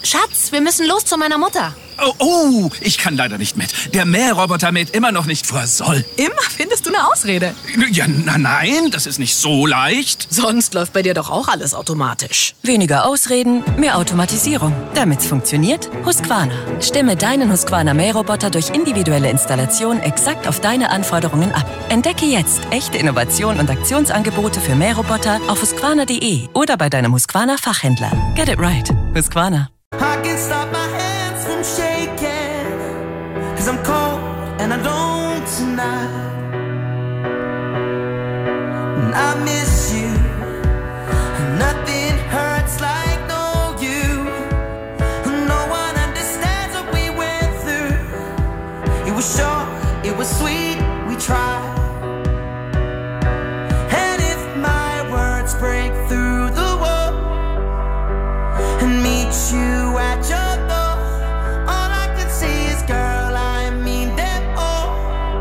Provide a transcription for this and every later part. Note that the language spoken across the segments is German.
Schatz, wir müssen los zu meiner Mutter. Oh, ich kann leider nicht mit. Der Mähroboter mäht immer noch nicht, wo er soll. Immer findest du eine Ausrede. Ja, nein, das ist nicht so leicht. Sonst läuft bei dir doch auch alles automatisch. Weniger Ausreden, mehr Automatisierung. Damit's funktioniert, Husqvarna. Stimme deinen Husqvarna Mähroboter durch individuelle Installation exakt auf deine Anforderungen ab. Entdecke jetzt echte Innovation und Aktionsangebote für Mähroboter auf husqvarna.de oder bei deinem Husqvarna Fachhändler. Get it right. Husqvarna. I can't stop my hands from shaking, 'cause I'm cold and I don't tonight. And I miss you, and nothing hurts like no you. No one understands what we went through. It was short, it was sweet, we tried. And if my words break through the wall and meet you at your door, all I can say is, girl, I mean them all.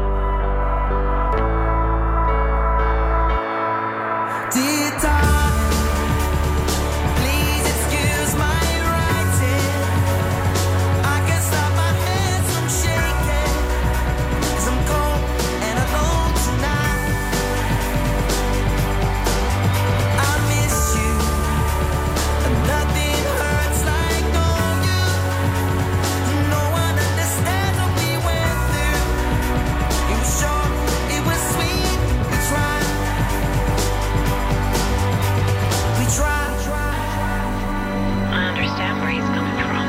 Dear darling, please excuse my writing. I can't stop my hands from shaking, 'cause I'm cold and alone tonight. I miss you, and nothing hurts like no you. No one understands what we went through. It was short, it was sweet, we tried. We tried. I understand where he's coming from.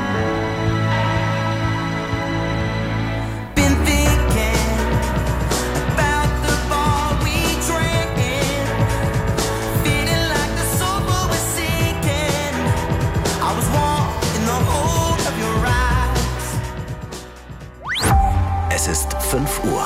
Been thinking about the ball we drank in, feeling like the sofa was sinking. I was warm in the hold of your eyes. Es ist 5 Uhr.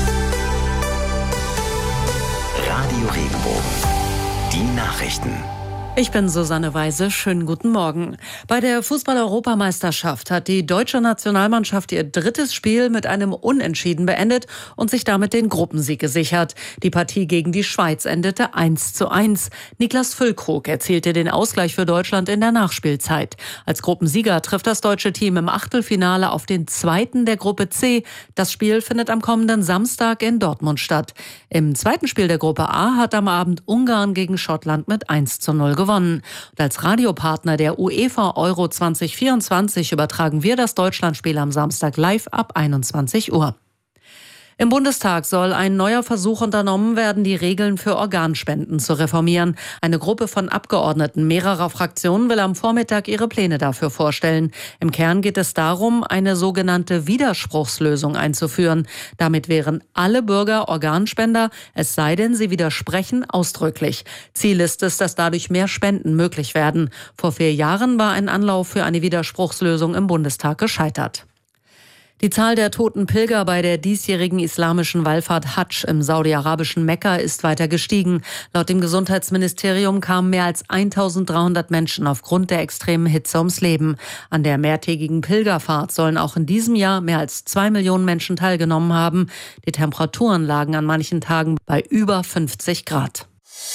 Radio Regenbogen. Die Nachrichten. Ich bin Susanne Weise. Schönen guten Morgen. Bei der Fußball-Europameisterschaft hat die deutsche Nationalmannschaft ihr drittes Spiel mit einem Unentschieden beendet und sich damit den Gruppensieg gesichert. Die Partie gegen die Schweiz endete 1:1. Niklas Füllkrug erzielte den Ausgleich für Deutschland in der Nachspielzeit. Als Gruppensieger trifft das deutsche Team im Achtelfinale auf den zweiten der Gruppe C. Das Spiel findet am kommenden Samstag in Dortmund statt. Im zweiten Spiel der Gruppe A hat am Abend Ungarn gegen Schottland mit 1:0 gewonnen. Und als Radiopartner der UEFA Euro 2024 übertragen wir das Deutschlandspiel am Samstag live ab 21 Uhr. Im Bundestag soll ein neuer Versuch unternommen werden, die Regeln für Organspenden zu reformieren. Eine Gruppe von Abgeordneten mehrerer Fraktionen will am Vormittag ihre Pläne dafür vorstellen. Im Kern geht es darum, eine sogenannte Widerspruchslösung einzuführen. Damit wären alle Bürger Organspender, es sei denn, sie widersprechen ausdrücklich. Ziel ist es, dass dadurch mehr Spenden möglich werden. Vor 4 Jahren war ein Anlauf für eine Widerspruchslösung im Bundestag gescheitert. Die Zahl der toten Pilger bei der diesjährigen islamischen Wallfahrt Hadsch im saudi-arabischen Mekka ist weiter gestiegen. Laut dem Gesundheitsministerium kamen mehr als 1300 Menschen aufgrund der extremen Hitze ums Leben. An der mehrtägigen Pilgerfahrt sollen auch in diesem Jahr mehr als 2 Millionen Menschen teilgenommen haben. Die Temperaturen lagen an manchen Tagen bei über 50 Grad.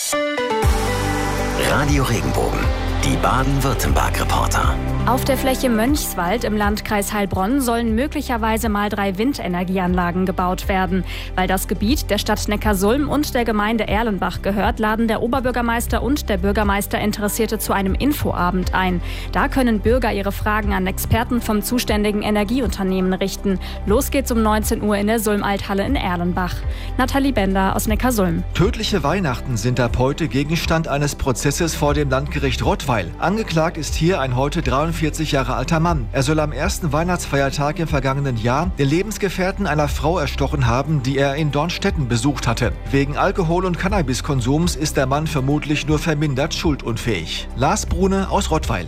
Radio Regenbogen. Die Baden-Württemberg-Reporter. Auf der Fläche Mönchswald im Landkreis Heilbronn sollen möglicherweise mal 3 Windenergieanlagen gebaut werden. Weil das Gebiet der Stadt Neckarsulm und der Gemeinde Erlenbach gehört, laden der Oberbürgermeister und der Bürgermeister Interessierte zu einem Infoabend ein. Da können Bürger ihre Fragen an Experten vom zuständigen Energieunternehmen richten. Los geht's um 19 Uhr in der Sulm-Althalle in Erlenbach. Nathalie Bender aus Neckarsulm. Tödliche Weihnachten sind ab heute Gegenstand eines Prozesses vor dem Landgericht Rottweil. Angeklagt ist hier ein heute 43 Jahre alter Mann. Er soll am ersten Weihnachtsfeiertag im vergangenen Jahr den Lebensgefährten einer Frau erstochen haben, die er in Dornstetten besucht hatte. Wegen Alkohol- und Cannabiskonsums ist der Mann vermutlich nur vermindert schuldunfähig. Lars Brune aus Rottweil.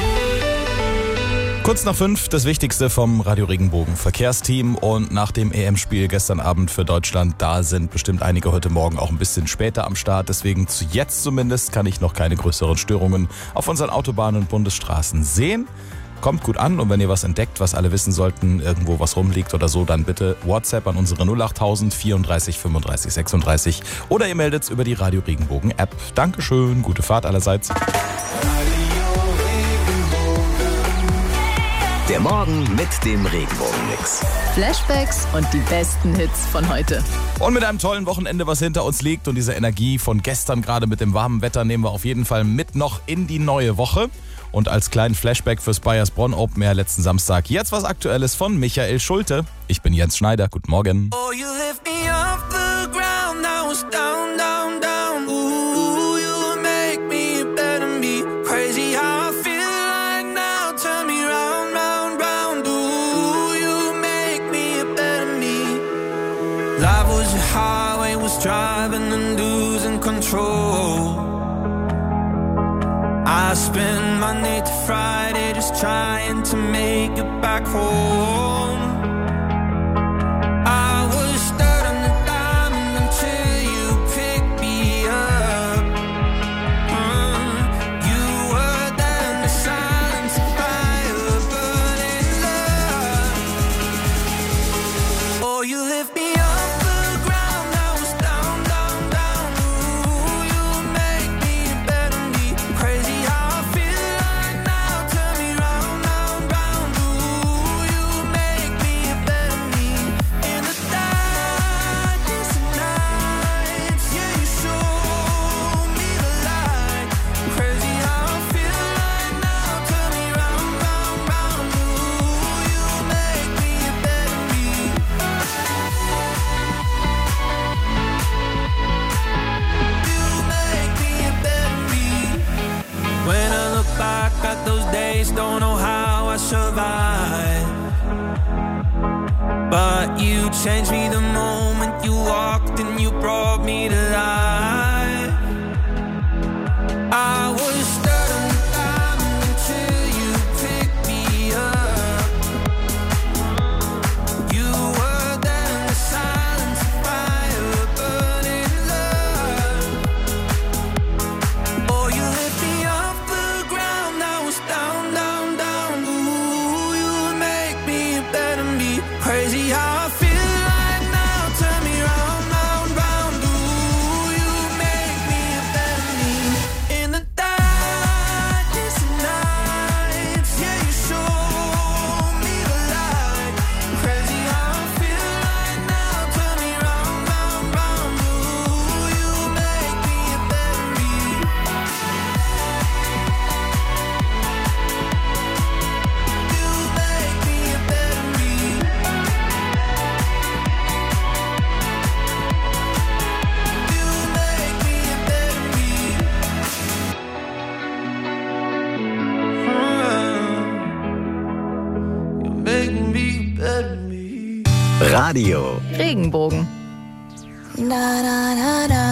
Kurz nach 5, das Wichtigste vom Radio Regenbogen Verkehrsteam. Und nach dem EM-Spiel gestern Abend für Deutschland, da sind bestimmt einige heute Morgen auch ein bisschen später am Start. Deswegen jetzt zumindest kann ich noch keine größeren Störungen auf unseren Autobahnen und Bundesstraßen sehen. Kommt gut an und wenn ihr was entdeckt, was alle wissen sollten, irgendwo was rumliegt oder so, dann bitte WhatsApp an unsere 08000 34 35 36 oder ihr meldet es über die Radio Regenbogen App. Dankeschön, gute Fahrt allerseits. Morgen mit dem Regenbogen-Mix. Flashbacks und die besten Hits von heute. Und mit einem tollen Wochenende, was hinter uns liegt und dieser Energie von gestern gerade mit dem warmen Wetter nehmen wir auf jeden Fall mit noch in die neue Woche. Und als kleinen Flashback fürs Bayersbronn Open Air letzten Samstag jetzt was Aktuelles von Michael Schulte. Ich bin Jens Schneider, guten Morgen. Oh, you lift me off the ground, I was down, down, down. Ooh, you make me better me. Crazy how I feel right now. Turn me round, round, round. Ooh, you make me a better me. Life was a highway, was driving and losing control. I spend Monday to Friday just trying to make it back home. I was stuck on the diamond until you picked me up. You were there in the silence of fire, burning love. Oh, you lift me off the ground, I was down, down, down. Ooh, you make me a better me. Crazy how I feel right now. Turn me round, round, round. Ooh, you make me a better me. In the darkness of nights, yeah, you show me the light. Crazy how I feel right now. Turn me round, round, round. Ooh, you make me a better me. You make me a better me. When I look back at those days, don't know how I survived. But you changed me the moment you walked and you brought me to life. I was stuck on the diamond until you picked me up. You were there in the silence of fire, burning love. Oh, you lift me off the ground, I was down, down, down. Ooh, you make me a better me. Crazy how I feel right now. Turn me round, round, round. Ooh, you make me a better me. In the darkness of nights, yeah, you show me the light. Crazy how I feel right now. Turn me round, round, round. Ooh, you make me a better me. You make me a better me. You make me a better me. You make me a better me. Radio Regenbogen. Da, da, da, da.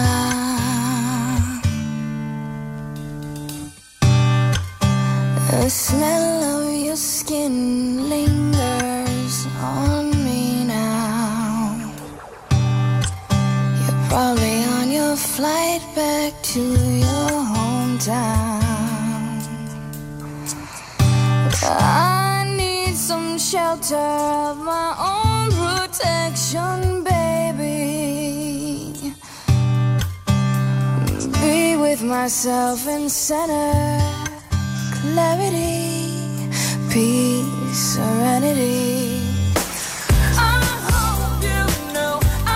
The smell of your skin lingers on me now. You're probably on your flight back to your hometown. I need some shelter of my own protection, baby. Be with myself in center, clarity, peace, serenity. I hope you know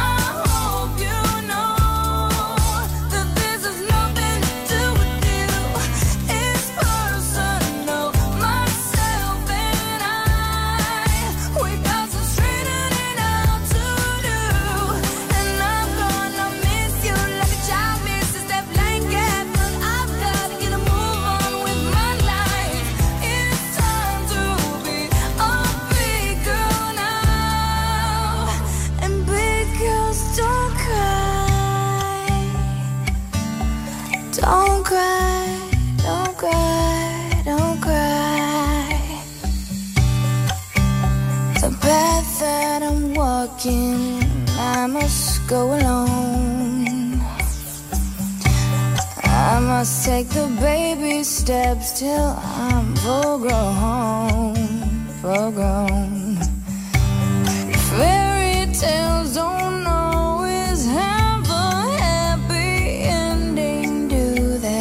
that this has nothing to do with you. It's personal, myself and I. We got some straightening out to do, and I'm gonna miss you like a child misses that blanket. But I've gotta get a move on with my life. It's time to be a big girl now, and big girls don't cry. Don't cry, don't cry, don't cry. The path that I'm walking, I must go alone. I must take the baby steps till I'm full grown, full grown. Fairy tales don't always have a happy ending, do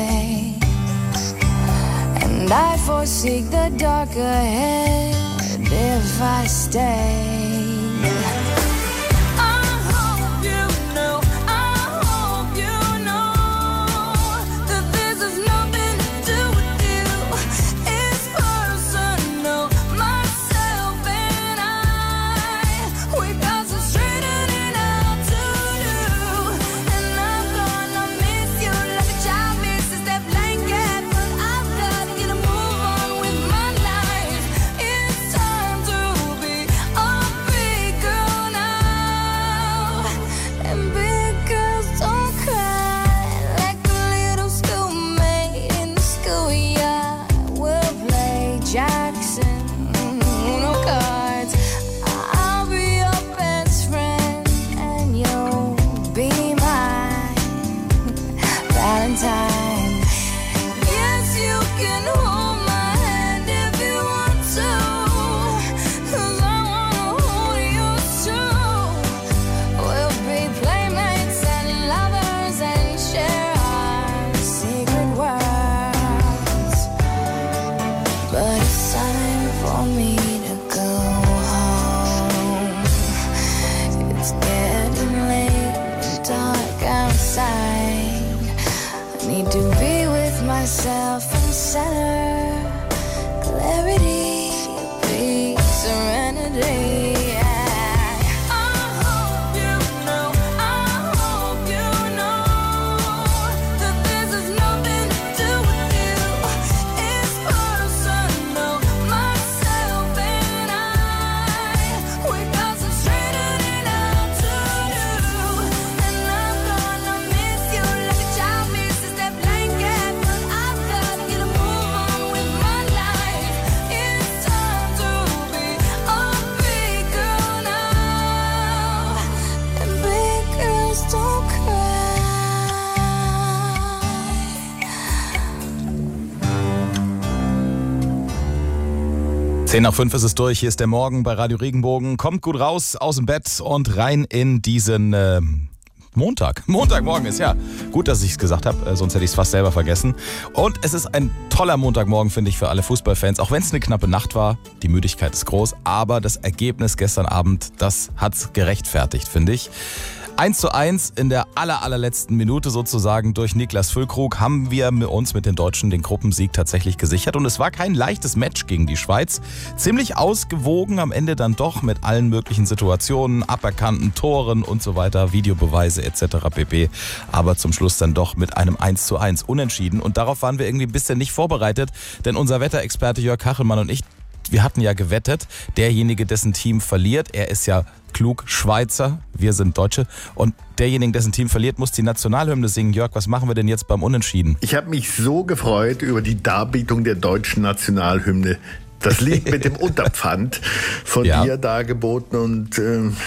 they? And I foresee the dark ahead if I stay. Nach 5 ist es durch. Hier ist der Morgen bei Radio Regenbogen. Kommt gut raus aus dem Bett und rein in diesen Montag. Montagmorgen ist ja gut, dass ich es gesagt habe, sonst hätte ich es fast selber vergessen. Und es ist ein toller Montagmorgen, finde ich, für alle Fußballfans. Auch wenn es eine knappe Nacht war, die Müdigkeit ist groß, aber das Ergebnis gestern Abend, das hat's gerechtfertigt, finde ich. 1:1 in der allerletzten Minute sozusagen durch Niklas Füllkrug haben wir uns mit den Deutschen den Gruppensieg tatsächlich gesichert. Und es war kein leichtes Match gegen die Schweiz. Ziemlich ausgewogen am Ende dann doch mit allen möglichen Situationen, aberkannten Toren und so weiter, Videobeweise etc. pp. Aber zum Schluss dann doch mit einem 1:1 unentschieden. Und darauf waren wir irgendwie ein bisschen nicht vorbereitet, denn unser Wetterexperte Jörg Kachelmann und ich, wir hatten ja gewettet, derjenige, dessen Team verliert, er ist ja klug Schweizer, wir sind Deutsche, und derjenige, dessen Team verliert, muss die Nationalhymne singen. Jörg, was machen wir denn jetzt beim Unentschieden? Ich habe mich so gefreut über die Darbietung der deutschen Nationalhymne. Das Lied mit dem Unterpfand von dir dargeboten und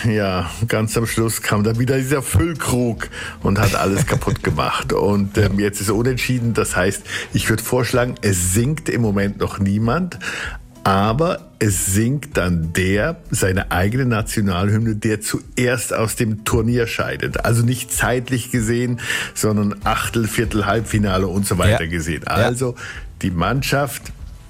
ganz am Schluss kam dann wieder dieser Füllkrug und hat alles kaputt gemacht. Und jetzt ist unentschieden, das heißt, ich würde vorschlagen, es singt im Moment noch niemand, aber es singt dann seine eigene Nationalhymne, der zuerst aus dem Turnier scheidet. Also nicht zeitlich gesehen, sondern Achtel, Viertel, Halbfinale und so weiter gesehen. Also die Mannschaft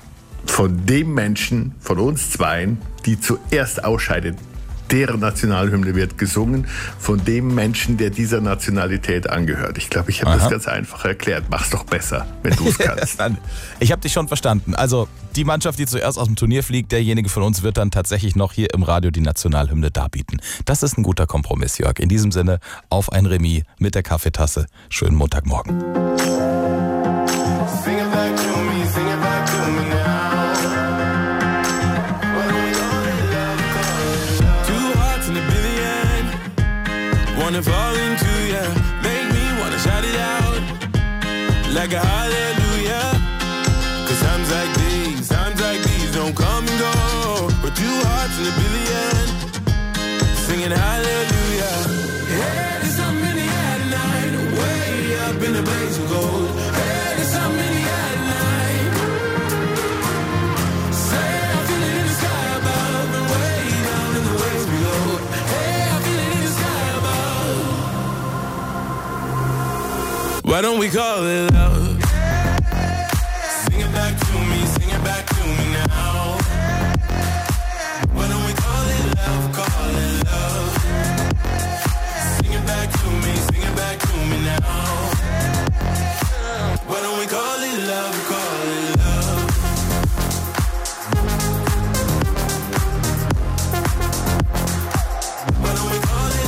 von dem Menschen, von uns Zweien, die zuerst ausscheidet, deren Nationalhymne wird gesungen von dem Menschen, der dieser Nationalität angehört. Ich glaube, ich habe das ganz einfach erklärt. Mach's doch besser, wenn du es kannst. Ich habe dich schon verstanden. Also die Mannschaft, die zuerst aus dem Turnier fliegt, derjenige von uns wird dann tatsächlich noch hier im Radio die Nationalhymne darbieten. Das ist ein guter Kompromiss, Jörg. In diesem Sinne, auf ein Remis mit der Kaffeetasse. Schönen Montagmorgen. Sing it back to me, sing it back to me now. Wanna fall into ya, make me wanna shout it out like a hallelujah. 'Cause times like these don't come and go. But 2 hearts in a billion, singing hallelujah. Hey, there's something in the air tonight, way up in the blaze of gold. Hey, there's something in the air tonight. Say I feel it in the sky above and way down in the waves below. Hey, I feel it in the sky above. Why don't we call it love?